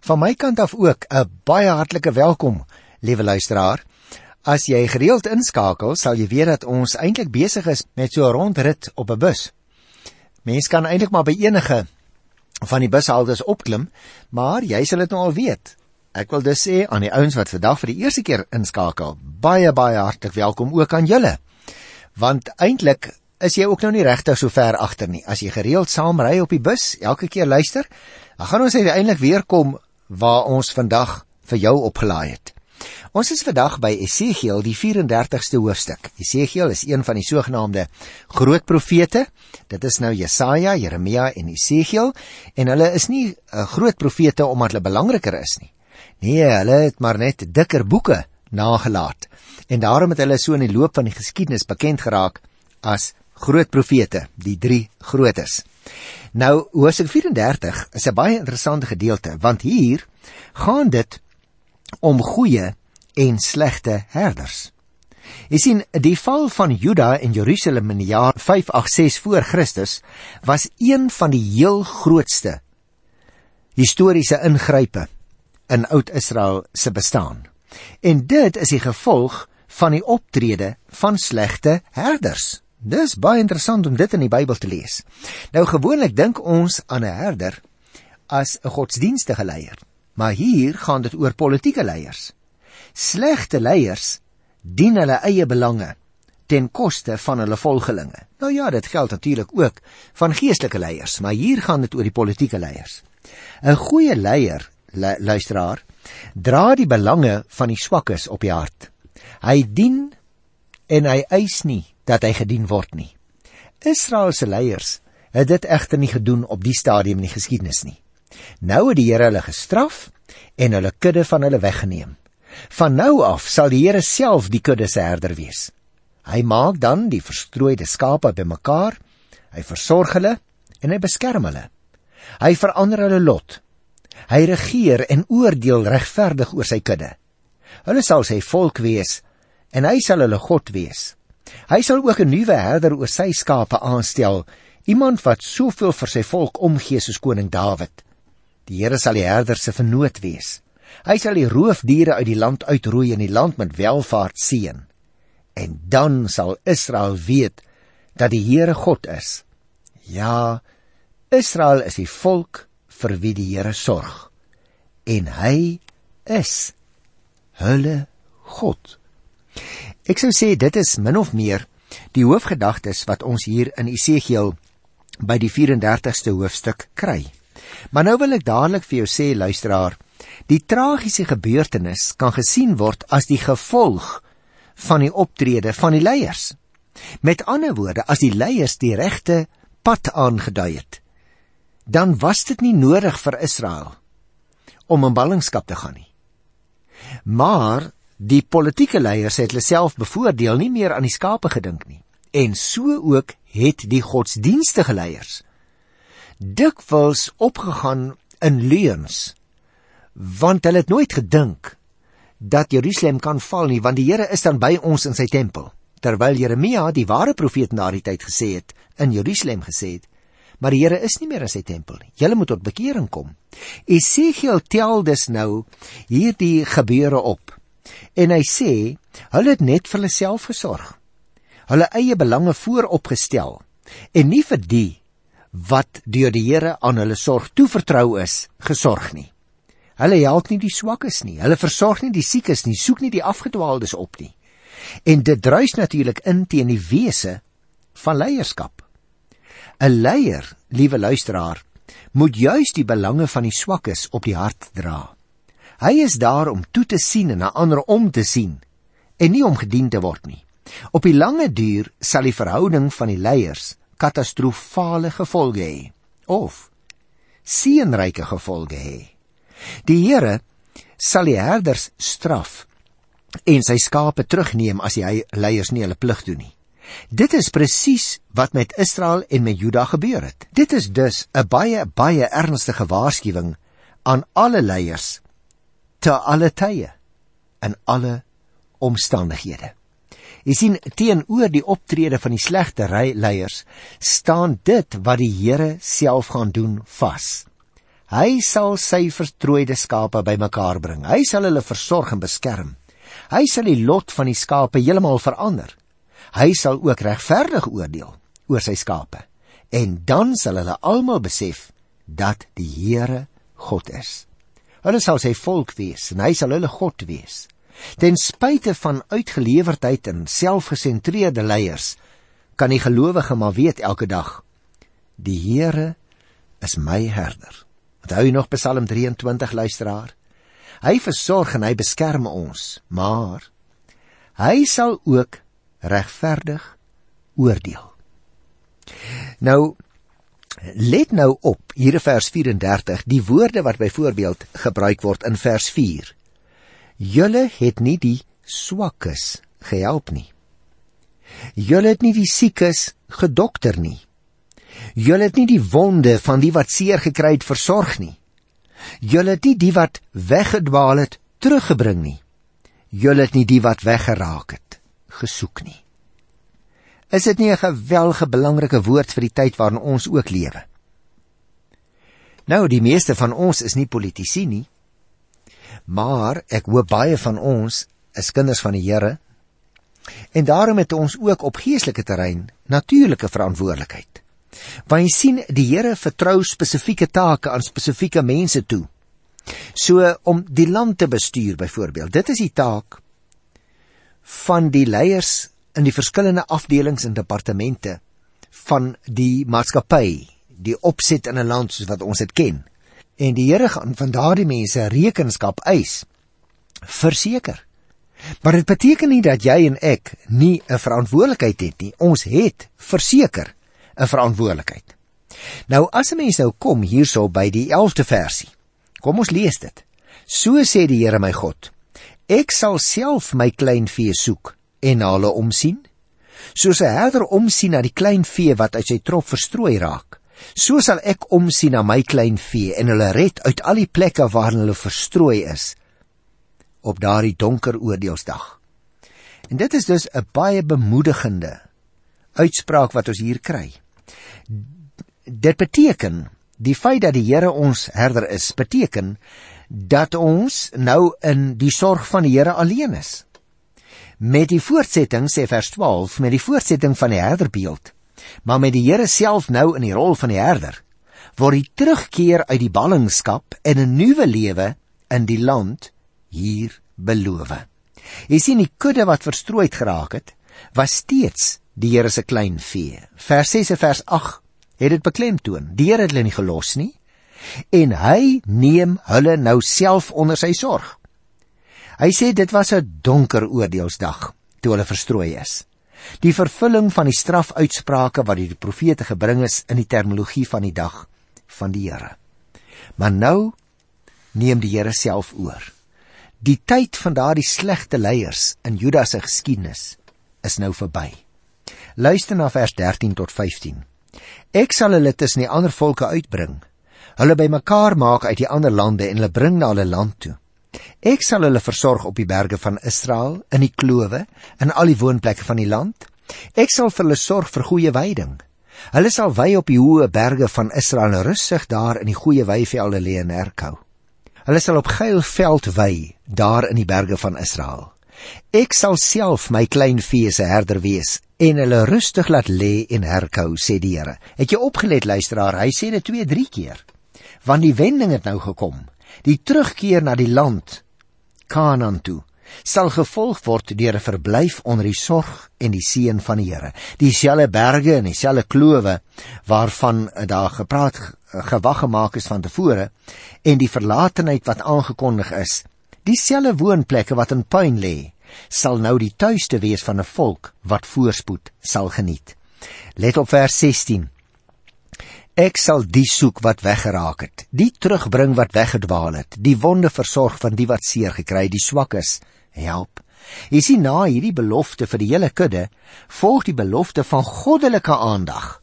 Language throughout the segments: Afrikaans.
Van my kant af ook 'n baie hartlike welkom, liewe luisteraar. As jy gereeld inskakel, sal jy weet dat ons eintlik besig is met so 'n rondrit op 'n bus. Mens kan eintlik maar by enige van die bushaltes opklim, maar jy sal dit nou al weet. Ek wil dus sê aan die ouens wat vandag vir die eerste keer inskakel, baie hartlik welkom ook aan julle. Want eintlik is jy ook nou nie regtig so ver agter nie. As jy gereeld saam ry op die bus, elke keer luister, dan gaan ons uiteindelik weer kom waar ons vandag vir jou opgelaai het. Ons is vandag by Esegiel, die 34ste hoofstuk. Esegiel is een van die sogenaamde groot profete. Dit is nou Jesaja, Jeremia en Esegiel. En hulle is nie groot profete omdat hulle belangriker is nie. Nee, hulle het maar net dikker boeke nagelaat. En daarom het hulle so in die loop van die geskiedenis bekend geraak as groot profete, die 3 grootes. Nou, hoofstuk 34 is 'n baie interessante gedeelte, want hier gaan dit om goeie en slegte herders. Jy sien, die val van Juda en Jerusalem in die jaar 586 voor Christus was een van die heel grootste historiese ingrype in Oud-Israel se bestaan. En dit is die gevolg van die optrede van slegte herders. Dis baie interessant om dit in die Bybel te lees. Nou gewoonlik dink ons aan 'n herder as 'n godsdienstige leier, maar hier gaan dit oor politieke leiers. Slegte leiers dien hulle eie belange ten koste van hulle volgelinge. Nou ja, dit geld natuurlik ook van geestelike leiers, maar hier gaan dit oor die politieke leiers. 'n Goeie leier, luisteraar, dra die belange van die swakkes op die hart. Hy dien en hy eis nie dat hy gedien word nie. Israelse leiers het dit egter nie gedoen op die stadium in die geskiedenis nie. Nou het die Here hulle gestraf en hulle kudde van hulle weggeneem. Van nou af sal die Here self die kudde se herder wees. Hy maak dan die verstrooide skape bymekaar, hy versorg hulle en hy beskerm hulle. Hy verander hulle lot. Hy regeer en oordeel regverdig oor sy kudde. Hulle sal sy volk wees en hy sal hulle God wees. Hy sal ook 'n nuwe herder oor sy skape aanstel, iemand wat soveel vir sy volk omgee soos koning Dawid. Die Here sal die herder se vernoot wees. Hy sal die roofdiere uit die land uitroei en die land met welvaart seën. En dan sal Israel weet dat die Here God is. Ja, Israel is die volk vir wie die Here sorg. En hy is hulle God. Ek sou sê dit is min of meer die hoofgedagtes wat ons hier in Esegiel by die 34ste hoofstuk kry. Maar nou wil ek dadelik vir jou sê, luisteraar, die tragiese gebeurtenis kan gesien word as die gevolg van die optrede van die leiers. Met ander woorde, as die leiers die regte pad aangedui het, dan was dit nie nodig vir Israel om in ballingskap te gaan nie. Maar die politieke leiers het hulle self bevoordeel, nie meer aan die skape gedink nie. En so ook het die godsdienstige leiers dikwels opgegaan in leuns, want hulle het nooit gedink dat Jerusalem kan val nie, want die Here is dan by ons in sy tempel. Terwyl Jeremia, die ware profeet in daardie tyd gesê het, in Jerusalem gesê het, maar die Here is nie meer in sy tempel nie. Julle moet tot bekering kom. Esegiel tel dus nou hierdie gebeure op. En hy sê, hulle het net vir hulle self gesorg. Hulle eie belange vooropgestel. En nie vir die wat deur die Here aan hulle sorg toevertrou is, gesorg nie. Hulle help nie die swakkes nie. Hulle versorg nie die siekes nie, soek nie die afgedwaaldes op nie. En dit druis natuurlik in teen die wese van leierskap. 'n Leier, liewe luisteraar, moet juis die belange van die swakkes op die hart dra. Hy is daar om toe te sien en na ander om te sien, en nie om gedien te word nie. Op die lange duur sal die verhouding van die leiers katastrofale gevolge hê, of seënryke gevolge hê. Die Here sal die herders straf en sy skape terugneem as die leiers nie hulle plig doen nie. Dit is presies wat met Israel en met Juda gebeur het. Dit is dus 'n baie ernstige waarskuwing aan alle leiers te alle tye in alle omstandighede. Jy sien, teenoor die optrede van die slegte leiers staan dit wat die Here self gaan doen vas. Hy sal sy verstrooide skape bymekaar bring. Hy sal hulle versorg en beskerm. Hy sal die lot van die skape heeltemal verander. Hy sal ook regverdig oordeel oor sy skape. En dan sal hulle almal besef dat die Here God is. Hulle sal sy volk wees en hy sal hulle God wees. Ten spyte van uitgelewerdheid en selfgesentreerde leiers, kan die gelowige maar weet elke dag, die Here is my herder. Onthou jy nog Psalm 23, luisteraar? Hy versorg en hy beskerm ons, maar hy sal ook regverdig oordeel. Nou, let nou op, hier in vers 34, die woorde wat byvoorbeeld gebruik word in vers 4. Julle het nie die swakkes gehelp nie. Julle het nie die siekes gedokter nie. Julle het nie die wonde van die wat seer gekry het versorg nie. Julle het nie die wat weggedwaal het teruggebring nie. Julle het nie die wat weggeraak het gesoek nie. Is dit nie 'n geweldige belangrike woord vir die tyd waarin ons ook lewe? Nou, die meeste van ons is nie politici nie, maar ek hoop baie van ons is kinders van die Here, en daarom het ons ook op geestelike terrein natuurlike verantwoordelikheid. Want jy sien, die Here vertrou spesifieke take aan spesifieke mense toe. So, om die land te bestuur byvoorbeeld, dit is die taak van die leiers in die verskillende afdelings en departemente van die maatskappy, die opset in 'n land soos wat ons dit ken. En die Here gaan van daardie mense rekenskap eis, verseker. Maar dit beteken nie dat jy en ek nie 'n verantwoordelikheid het nie. Ons het verseker 'n verantwoordelikheid. Nou, as 'n mens nou kom hierso by die 11de versie, kom ons lees dit. So sê die Here my God, ek sal self my klein vee soek en na hulle omsien, soos 'n herder omsien na die klein vee wat uit sy trop verstrooi raak. So sal ek omsien na my klein vee en hulle red uit al die plekke waarin hulle verstrooi is op daardie donker oordeelsdag. En dit is dus 'n baie bemoedigende uitspraak wat ons hier kry. Dit beteken, die feit dat die Here ons herder is, beteken dat ons nou in die sorg van die Here alleen is. Met die voortsetting, sê vers 12, met die voortsetting van die herderbeeld, maar met die Here self nou in die rol van die herder, word die terugkeer uit die ballingskap en 'n nuwe lewe in die land hier beloof. Jy sien, die kudde wat verstrooid geraak het, was steeds die Here se klein vee. Vers 6 en vers 8 het dit beklemtoon. Die Here het hulle nie gelos nie, en hy neem hulle nou self onder sy sorg. Hy sê dit was 'n donker oordeelsdag toe hulle verstrooi is. Die vervulling van die strafuitsprake wat deur die profete gebring is in die terminologie van die dag van die Here. Maar nou neem die Here self oor. Die tyd van daardie slegte leiers in Juda se geskiedenis is nou verby. Luister na vers 13 tot 15. Ek sal hulle tussen die ander volke uitbring, hulle bymekaar maak uit die ander lande en hulle bring na hulle land toe. Ek sal hulle versorg op die berge van Israel, in die klowe, in al die woonplekke van die land. Ek sal vir hulle sorg vir goeie weiding. Hulle sal wei op die hoë berge van Israel en rustig daar in die goeie weivelde lê en herkou. Hulle sal op geil veld wei, daar in die berge van Israel. Ek sal self my klein vee se herder wees, en hulle rustig laat lê en herkou, sê die Here. Het jy opgelet, luisteraar? Hy sê dit 2-3 keer. Want die wending het nou gekom. Die terugkeer na die land, Kanaan toe, sal gevolg word deur 'n verblyf onder die sorg en die seën van die Here. Dieselfde berge en dieselfde klowe waarvan daar gewag gemaak is van tevore, en die verlatenheid wat aangekondig is, dieselfde woonplekke wat in puin lê, sal nou die tuiste wees van 'n volk wat voorspoed sal geniet. Let op vers 16. Ek sal die soek wat weggeraak het, die terugbring wat weggedwaal het, die wonde versorg van die wat seer gekry, die swakkes help. Jy sien, na hierdie belofte vir die hele kudde, volg die belofte van goddelike aandag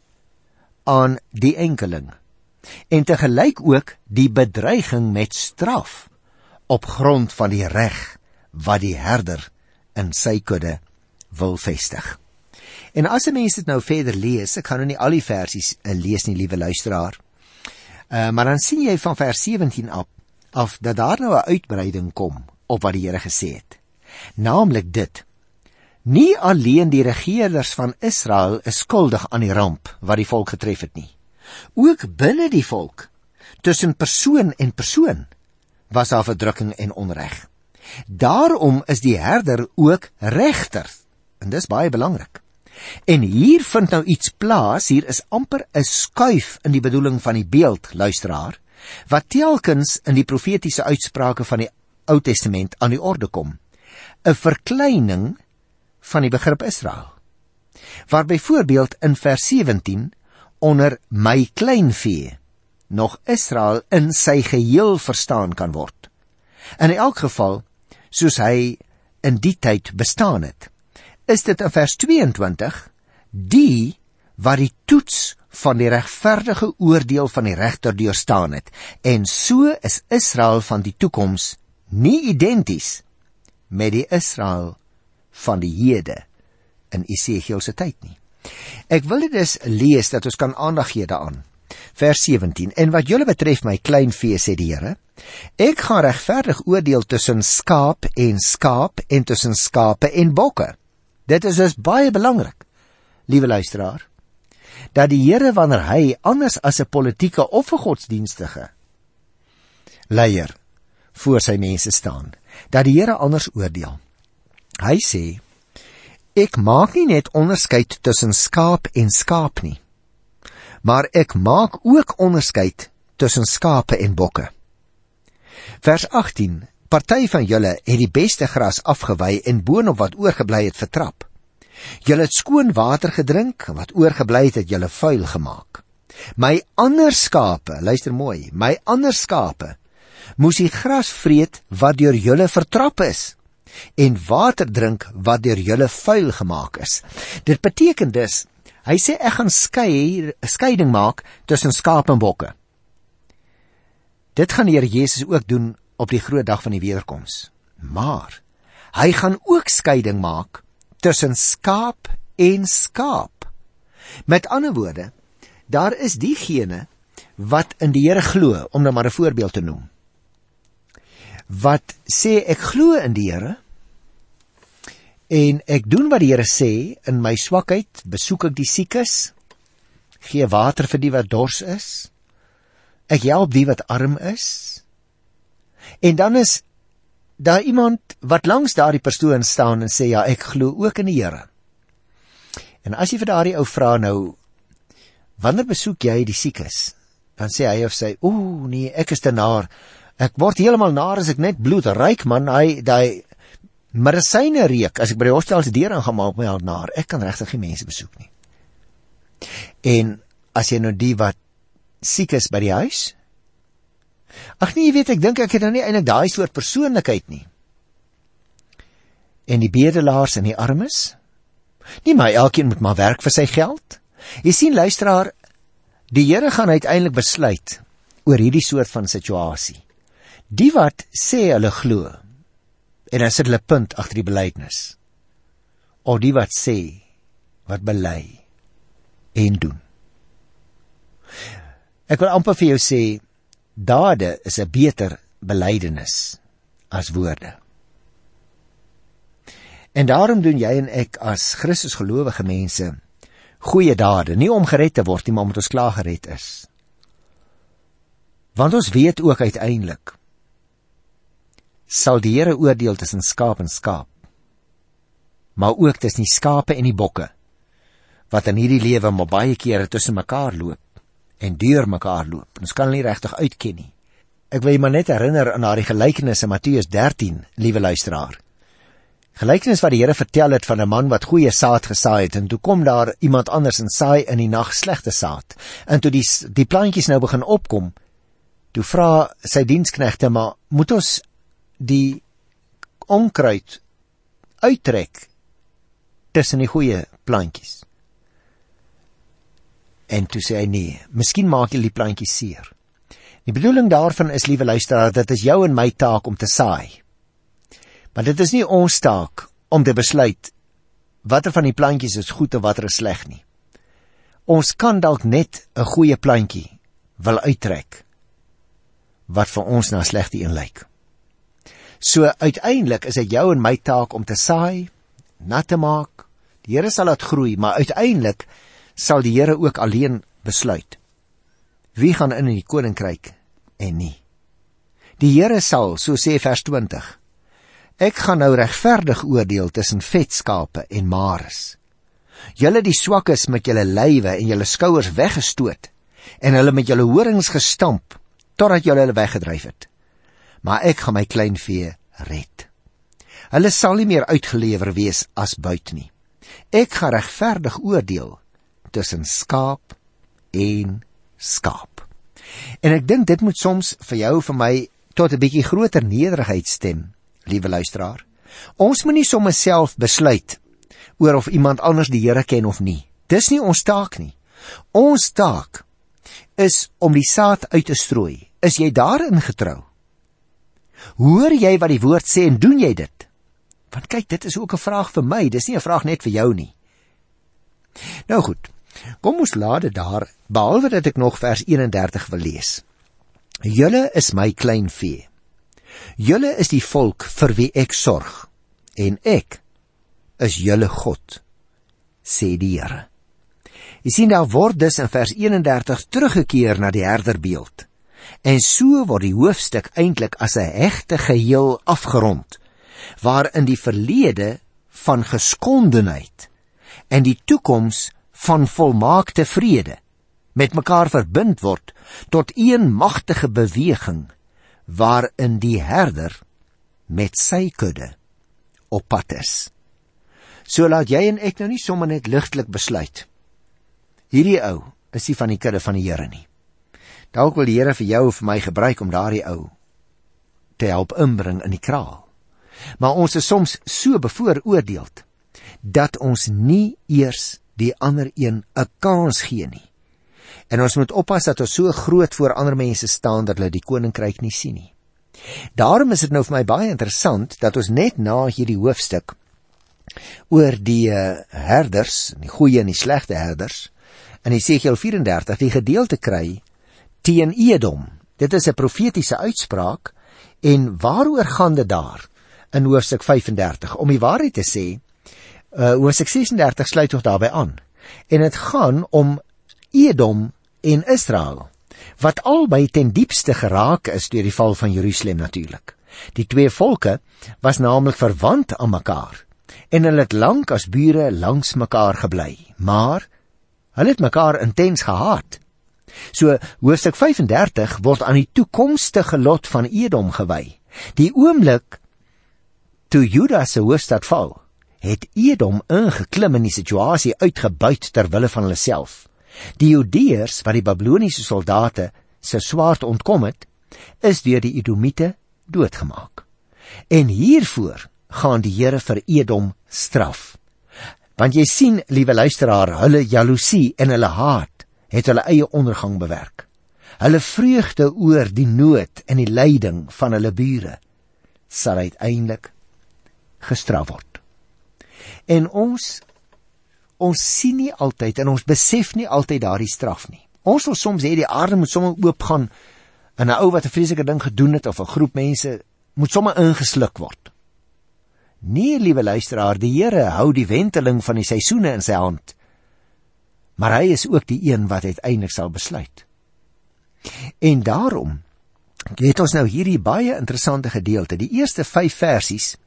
aan die enkeling, en tegelyk ook die bedreiging met straf op grond van die reg wat die herder in sy kudde wil vestig. En as 'n mens dit nou verder lees, ek gaan nou nie al die versies lees nie, liewe luisteraar, Maar dan sien jy van vers 17 af dat daar nou 'n uitbreiding kom op wat die Here gesê het. Naamlik dit: nie alleen die regerders van Israel is skuldig aan die ramp wat die volk getref het nie. Ook binne die volk, tussen persoon en persoon, was daar verdrukking en onreg. Daarom is die herder ook regter, en dis baie belangrik. En hier vind nou iets plaas, hier is amper 'n skuif in die bedoeling van die beeld, luisteraar, wat telkens in die profetiese uitsprake van die Ou Testament aan die orde kom. 'n Verkleining van die begrip Israel, waar byvoorbeeld in vers 17 onder my kleinvee nog Israel in sy geheel verstaan kan word. In elk geval, soos hy in die tyd bestaan het, is dit in vers 22 die wat die toets van die regverdige oordeel van die regter deurstaan het, en so is Israel van die toekoms nie identies met die Israel van die hede in Esegiel se tyd nie. Ek wil dit dus lees dat ons kan aandag gee daaraan. Vers 17: En wat julle betref my klein vee, sê die Here, ek gaan regverdig oordeel tussen skaap en tussen skape en bokke. Dit is dus baie belangrik, liewe luisteraar, dat die Here, wanneer hy anders as 'n politieke of 'n godsdienstige leier voor sy mense staan, dat die Here anders oordeel. Hy sê, ek maak nie net onderskeid tussen skaap en skaap nie, maar ek maak ook onderskeid tussen skape en bokke. Vers 18, party van julle het die beste gras afgewy en boonop wat oorgebly het vertrap. Julle het skoon water gedrink, wat oorgebly het julle vuil gemaak. My ander skape, luister mooi, my ander skape moes die gras vreet wat deur julle vertrap is, en water drink wat deur julle vuil gemaak is. Dit beteken dus, hy sê ek gaan skeiding maak tussen skaap en bokke. Dit gaan die Here Jesus ook doen op die groot dag van die wederkoms. Maar hy gaan ook skeiding maak tussen skaap en skaap. Met ander woorde, daar is diegene wat in die Here glo, om nou maar 'n voorbeeld te noem, wat sê ek glo in die Here en ek doen wat die Here sê. In my swakheid besoek ek die siekes, gee water vir die wat dors is, ek help die wat arm is. En dan is daar iemand wat langs daardie persoon staan en sê, ja, ek glo ook in die Here. En as jy vir daardie ou vra nou, wanneer besoek jy die siekes? Dan sê hy of sy, nee, ek is te naar, ek word heeltemal naar as ek net bloed ryk, man, die medisyne reek, as ek by die hospitaal se deur ingaan, maak my al naar, ek kan regtig nie mense besoek nie. En as jy nou die wat siek is by die huis, ag nee, jy weet, ek dink ek het nou nie eintlik daai soort persoonlikheid nie. En die bedelaars en die armes, nie, maar elkeen moet maar werk vir sy geld. Jy sien, luisteraar, die Here gaan uiteindelik besluit oor hierdie soort van situasie. Die wat sê hulle glo, en dan sit hulle punt agter die belydenis, of die wat sê, wat bely en doen. Ek wil amper vir jou sê, dade is 'n beter belydenis as woorde. En daarom doen jy en ek as Christus gelowige mense goeie dade, nie om gered te word nie, maar omdat ons klaar gered is. Want ons weet ook uiteindelik sal die Here oordeel tussen skaap en skaap, maar ook tussen die skape en die bokke, wat in hierdie lewe maar baie kere tussen mekaar loop en deur mekaar loop. Ons kan nie regtig uitken nie. Ek wil jy maar net herinner aan daardie gelykenis in Matteus 13, liewe luisteraar. Gelykenis wat die Here vertel het van 'n man wat goeie saad gesaai het, en toe kom daar iemand anders en saai in die nag slegte saad. En toe die plantjies nou begin opkom, toe vra sy diensknegte, maar moet ons die onkruid uittrek tussen die goeie plantjies? En toe sê hy, nee, miskien maak jy die plantjies seer. Die bedoeling daarvan is, liewe luisteraar, dit is jou en my taak om te saai. Maar dit is nie ons taak om te besluit watter van die plantjies is goed en watter is sleg nie. Ons kan dalk net 'n goeie plantjie wil uittrek, wat vir ons na 'n slegte een lyk. So uiteindelik is dit jou en my taak om te saai, nat te maak. Die Here sal laat groei, maar uiteindelik sal die Here ook alleen besluit wie gaan in die koninkryk en nie. Die Here sal, so sê vers 20, ek gaan nou regverdig oordeel tussen vetskape en mares. Julle die swakkes met julle lywe en julle skouers weggestoot en hulle met julle horings gestamp totdat julle hulle weggedryf het. Maar ek gaan my kleinvee red. Hulle sal nie meer uitgelewer wees as buit nie. Ek gaan regverdig oordeel tussen skaap en skaap. En ek dink dit moet soms vir jou, vir my, tot 'n bietjie groter nederigheid stem, liewe luisteraar. Ons moet nie sommer self besluit oor of iemand anders die Here ken of nie. Dis nie ons taak nie. Ons taak is om die saad uit te strooi. Is jy daarin getrou? Hoor jy wat die woord sê en doen jy dit? Want kyk, dit is ook 'n vraag vir my, dis nie 'n vraag net vir jou nie. Nou goed, kom ons laat dit daar, behalwe dat ek nog vers 31 wil lees. Julle is my klein vee. Julle is die volk vir wie ek sorg, en ek is julle God, sê die Here. Jy sien, daar word dus in vers 31 teruggekeer na die herderbeeld. En so word die hoofstuk eintlik as 'n hegte geheel afgerond, waarin die verlede van geskondenheid en die toekoms van volmaakte vrede met mekaar verbind word tot een magtige beweging, waarin die herder met sy kudde op pad is. So laat jy en ek nou nie sommer net ligtelik besluit, hierdie ou is nie van die kudde van die Here nie. Dalk wil die Here vir jou of vir my gebruik om daardie ou te help inbring in die kraal. Maar ons is soms so bevooroordeeld, dat ons nie eers die ander een 'n kans gee nie. En ons moet oppas dat ons so groot voor ander mense staan, dat hulle die koninkryk nie sien nie. Daarom is dit nou vir my baie interessant, dat ons net na hierdie hoofstuk, oor die herders, die goeie en die slegte herders, in Esegiel 34, die gedeelte kry, teen Edom. Dit is 'n profetiese uitspraak, en waaroor gaan dit daar, in hoofstuk 35, om die waarheid te sê, hoofstuk 36 sluit toch daarby aan, en het gaan om Edom en Israel, wat albei ten diepste geraak is deur die val van Jerusalem natuurlik. Die twee volke was naamlik verwant aan mekaar, en hulle het lank as bure langs mekaar gebly, maar hulle het mekaar intens gehaat. So, hoofstuk 35 word aan die toekomstige lot van Edom gewy. Die oomblik toe Juda se hoofstad val, het Edom ingeklim en die situasie uitgebuit ter wille van hulle self. Die Judeërs, wat die Babyloniese soldate se swaard ontkom het, is deur die Edomiete doodgemaak. En hiervoor gaan die Here vir Edom straf. Want jy sien, liewe luisteraar, hulle jaloesie en hulle haat het hulle eie ondergang bewerk. Hulle vreugde oor die nood en die lyding van hulle bure sal uiteindelik gestraf word. En ons sien nie altyd en ons besef nie altyd daardie straf nie. Ons wil soms hê die aarde moet sommer oopgaan en 'n ou wat 'n vreeslike ding gedoen het of 'n groep mense moet sommer ingesluk word. Nee, liewe luisteraar, die Here hou die wenteling van die seisoene in sy hand, maar hy is ook die een wat uiteindelik sal besluit. En daarom het ons nou hierdie baie interessante gedeelte, die eerste 5 versies,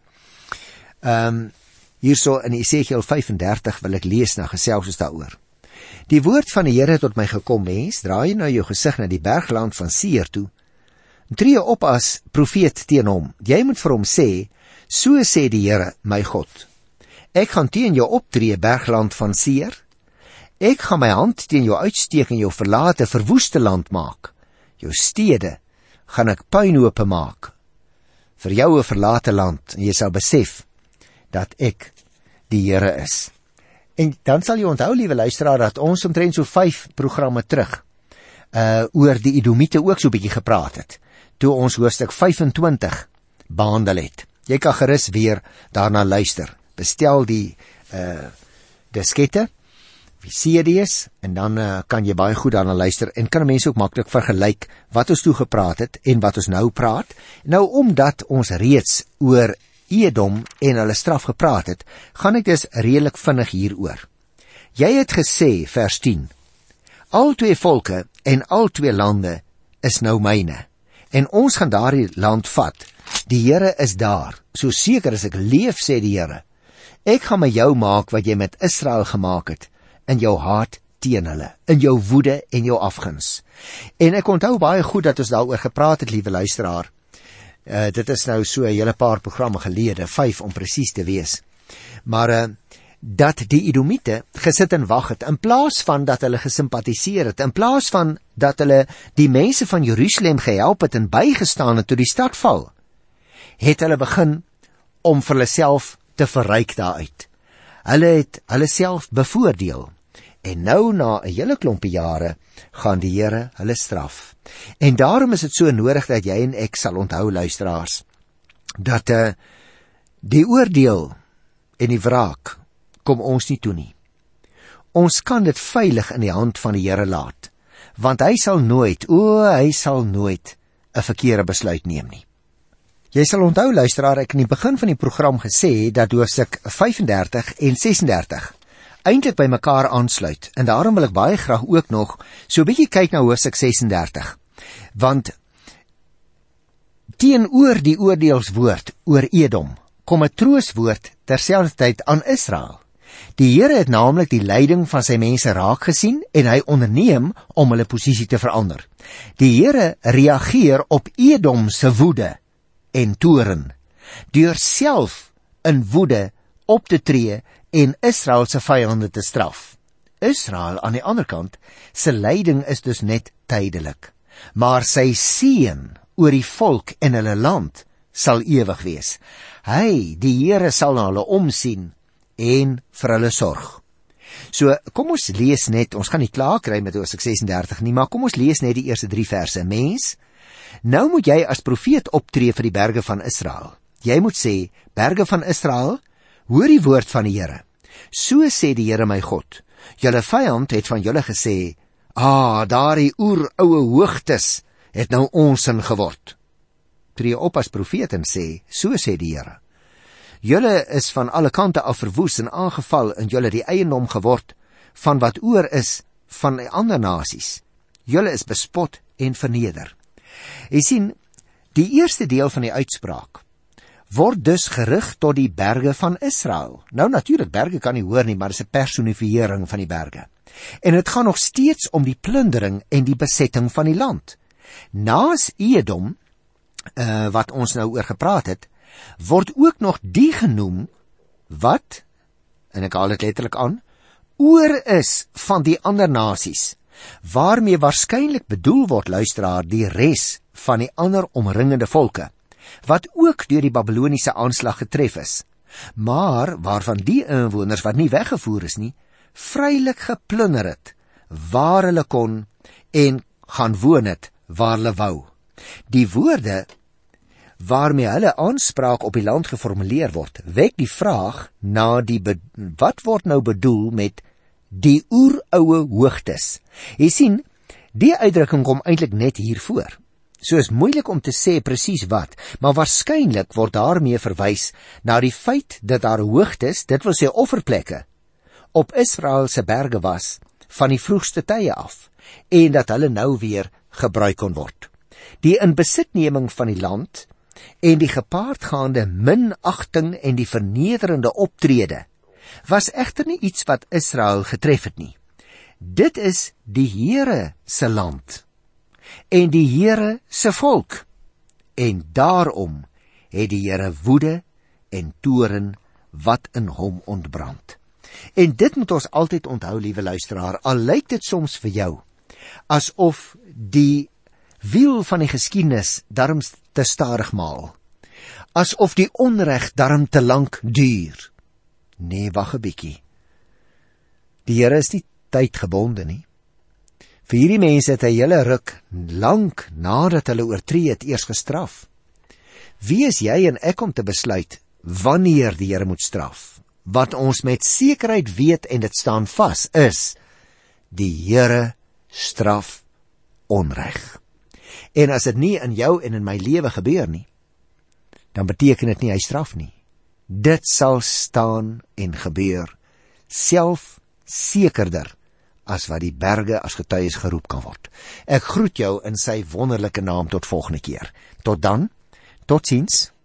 hierso in Esegiel 35 wil ek lees, nou gesels ons daaroor. Die woord van die Here het tot my gekom, mens, draai nou jou gesig na die bergland van Seir toe, en tree op as profeet teen hom. Jy moet vir hom sê, so sê die Here, my God, ek gaan teen jou optree, bergland van Seir. Ek gaan my hand teen jou uitsteek en jou verlate, verwoeste land maak. Jou stede gaan ek puinhope maak, vir jou 'n verlate land, en jy sal besef dat ek die Here is. En dan sal jy onthou, liewe luisteraar, dat ons omtrent so 5 programme terug oor die Edomiete ook so 'n bietjie gepraat het, toe ons hoofstuk 25 behandel het. Jy kan gerus weer daarna luister. Bestel die diskette, die CD's, en dan kan jy baie goed daarna luister, en kan mense ook maklik vergelyk wat ons toe gepraat het, en wat ons nou praat. Nou, omdat ons reeds oor Edom en hulle straf gepraat het, gaan ek dus redelik vinnig hieroor. Jy het gesê, vers 10, al twee volke en al twee lande is nou myne, en ons gaan daardie land vat. Die Here is daar, so seker as ek leef, sê die Here. Ek gaan met jou maak wat jy met Israel gemaak het, in jou haat teen hulle, in jou woede en jou afguns. En ek onthou baie goed dat ons daaroor gepraat het, liewe luisteraar. Dit is nou so 'n hele paar programme gelede, 5 om presies te wees. Maar dat die Edomite gesit en wag het, in plaas van dat hulle gesimpatiseer het, in plaas van dat hulle die mense van Jerusalem gehelp het en bygestaan het toe die stad val, het hulle begin om vir hulle self te verryk daaruit. Hulle het hulle self bevoordeel. En nou, na 'n hele klompie jare, gaan die Here hulle straf. En daarom is dit so nodig dat jy en ek sal onthou, luisteraars, dat die oordeel en die wraak kom ons nie toe nie. Ons kan dit veilig in die hand van die Here laat, want hy sal nooit 'n verkeerde besluit neem nie. Jy sal onthou, luisteraar, ek in die begin van die program gesê dat hoofstuk 35 en 36 eintlik by mekaar aansluit, en daarom wil ek baie graag ook nog so 'n bietjie kyk na hoofstuk 36, want teenoor die oordeelswoord oor Edom kom 'n trooswoord terselfdertyd aan Israel. Die Here het naamlik die lyding van sy mense raak gesien en hy onderneem om hulle posisie te verander. Die Here reageer op Edom se woede en toorn deur self in woede op te tree en Israel se vyande te straf. Israel aan die ander kant, sy lyding is dus net tydelik, maar sy seën oor die volk en hulle land sal ewig wees. Hy, die Here, sal na hulle omsien en vir hulle sorg. So, kom ons lees net, ons gaan nie klaar kry met hoofstuk 36 nie, maar kom ons lees net die eerste 3 verse. Mens, nou moet jy as profeet optree vir die berge van Israel. Jy moet sê, berge van Israel, hoor die woord van die Here. So sê die Here my God, julle vyand het van julle gesê, daardie oeroue hoogtes het nou onsin geword. Tree op as profeet en sê, so sê die Here. Julle is van alle kante af verwoes en aangeval en julle die eiendom geword van wat oor is van ander nasies. Julle is bespot en verneder. Jy sien, die eerste deel van die uitspraak word dus gerig tot die berge van Israel. Nou natuurlik, berge kan nie hoor nie, maar dit is 'n personifiering van die berge. En dit gaan nog steeds om die plundering en die besetting van die land. Naas Edom, wat ons nou oor gepraat het, word ook nog die genoem wat, en ek haal dit letterlik aan, oor is van die ander nasies, waarmee waarskynlik bedoel word, luisteraar, die res van die ander omringende volke, wat ook deur die Babyloniese aanslag getref is, maar waarvan die inwoners wat nie weggevoer is nie, vrylik geplunder het, waar hulle kon en gaan woon het, waar hulle wou. Die woorde waarmee hulle aanspraak op die land geformuleer word, wek die vraag na wat word nou bedoel met die oeroue hoogtes. Jy sien, die uitdrukking kom eintlik net hier voor. So is moeilik om te sê presies wat, maar waarskynlik word daarmee verwys na die feit dat daar hoogtes, dit wil sê offerplekke, op Israel se berge was van die vroegste tye af, en dat hulle nou weer gebruik kon word. Die inbesitneming van die land en die gepaardgaande minagting en die vernederende optrede was egter nie iets wat Israel getref het nie. Dit is die Here se land en die Here se volk, en daarom het die Here woede en toorn wat in hom ontbrand. En dit moet ons altyd onthou, liewe luisteraar, al lyk dit soms vir jou asof die wiel van die geskiedenis darm te stadig maal, asof die onreg darm te lank duur. Nee, wag 'n bietjie. Die Here is nie tydgebonde nie. Vir hierdie mense het hy hele ruk lank nadat hulle oortree het eers gestraf. Wie is jy en ek om te besluit wanneer die Here moet straf? wat ons met sekerheid weet en dit staan vas, is die Here straf onreg. En as dit nie in jou en in my lewe gebeur nie, dan beteken dit nie hy straf nie. Dit sal staan en gebeur, self sekerder as wat die berge as getuies geroep kan word. Ek groet jou in sy wonderlike naam tot volgende keer. Tot dan, totsiens.